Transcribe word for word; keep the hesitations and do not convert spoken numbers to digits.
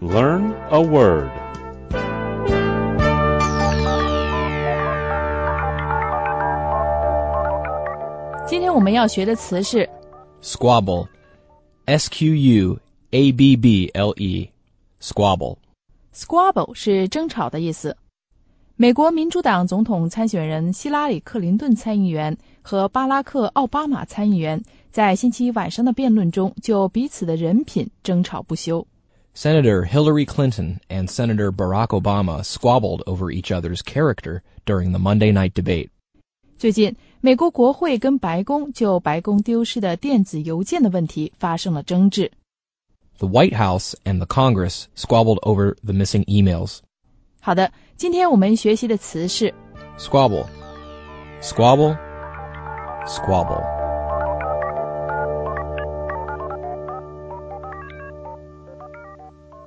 Learn a word. Squabble. 今天我们要学的词是 Squabble. S Q U A B B L E. Squabble. Squabble 是争吵的意思。美国民主党总统参选人希拉里·克林顿参议员和巴拉克·奥巴马参议员在星期一晚上的辩论中就彼此的人品争吵不休。 Senator Hillary Clinton and Senator Barack Obama squabbled over each other's character during the Monday night debate. 最近，美国国会跟白宫就白宫丢失的电子邮件的问题发生了争执。 The White House and the Congress squabbled over the missing emails. 好的，今天我们学习的词是 Squabble. Squabble. Squabble.